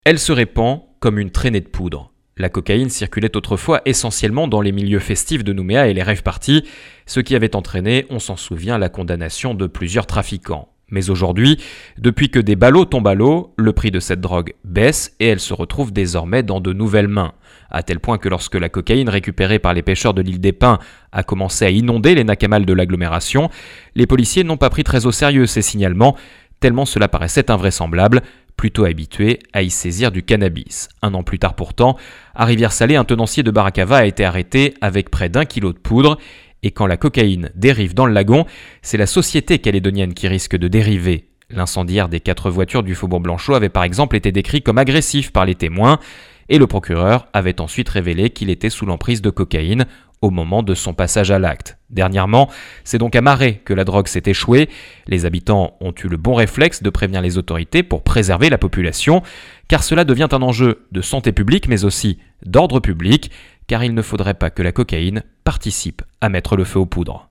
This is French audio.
Elle se répand comme une traînée de poudre. La cocaïne circulait autrefois essentiellement dans les milieux festifs de Nouméa et les rave-parties, ce qui avait entraîné, on s'en souvient, la condamnation de plusieurs trafiquants. Mais aujourd'hui, depuis que des ballots tombent à l'eau, le prix de cette drogue baisse et elle se retrouve désormais dans de nouvelles mains. À tel point que lorsque la cocaïne récupérée par les pêcheurs de l'île des Pins a commencé à inonder les nacamals de l'agglomération, les policiers n'ont pas pris très au sérieux ces signalements, tellement cela paraissait invraisemblable, plutôt habitués à y saisir du cannabis. Un an plus tard pourtant, à Rivière-Salée, un tenancier de Baracava a été arrêté avec près d'1 kilo de poudre. Et quand la cocaïne dérive dans le lagon, c'est la société calédonienne qui risque de dériver. L'incendiaire des 4 voitures du Faubourg Blanchot avait par exemple été décrit comme agressif par les témoins, et le procureur avait ensuite révélé qu'il était sous l'emprise de cocaïne au moment de son passage à l'acte. Dernièrement, c'est donc à Marais que la drogue s'est échouée. Les habitants ont eu le bon réflexe de prévenir les autorités pour préserver la population, car cela devient un enjeu de santé publique mais aussi d'ordre public, car il ne faudrait pas que la cocaïne participe à mettre le feu aux poudres.